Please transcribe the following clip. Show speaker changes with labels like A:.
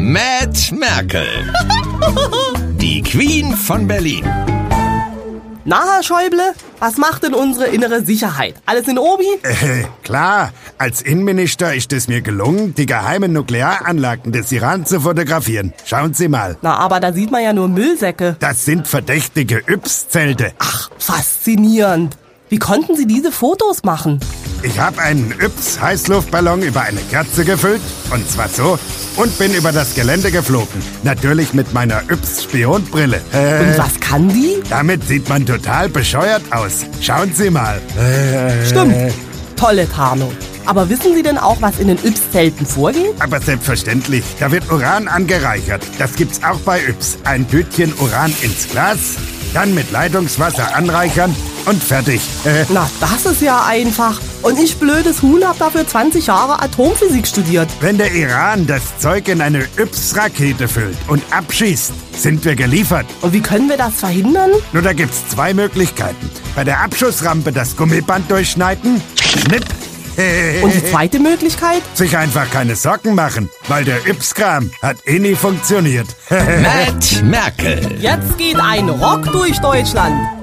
A: Mad Merkel. Die Queen von Berlin.
B: Na, Herr Schäuble, was macht denn unsere innere Sicherheit? Alles in Obi?
C: Klar, als Innenminister ist es mir gelungen, die geheimen Nuklearanlagen des Iran zu fotografieren. Schauen Sie mal.
B: Na, aber da sieht man ja nur Müllsäcke.
C: Das sind verdächtige Yps-Zelte.
B: Ach, faszinierend. Wie konnten Sie diese Fotos machen?
C: Ich habe einen Yps-Heißluftballon über eine Kerze gefüllt, und zwar so, und bin über das Gelände geflogen. Natürlich mit meiner Yps-Spionbrille.
B: Und was kann die?
C: Damit sieht man total bescheuert aus. Schauen Sie mal.
B: Stimmt, tolle Tarnung. Aber wissen Sie denn auch, was in den Yps-Zelten vorgeht?
C: Aber selbstverständlich, da wird Uran angereichert. Das gibt's auch bei Yps. Ein Tütchen Uran ins Glas, dann mit Leitungswasser anreichern und fertig.
B: Na, das ist ja einfach. Und ich, blödes Huhn, hab dafür 20 Jahre Atomphysik studiert.
C: Wenn der Iran das Zeug in eine Yps-Rakete füllt und abschießt, sind wir geliefert.
B: Und wie können wir das verhindern?
C: Nur da gibt's zwei Möglichkeiten. Bei der Abschussrampe das Gummiband durchschneiden, Schnipp.
B: Und die zweite Möglichkeit?
C: Sich einfach keine Sorgen machen, weil der Yps-Kram hat nie funktioniert.
A: Mad Merkel.
B: Jetzt geht ein Rock durch Deutschland.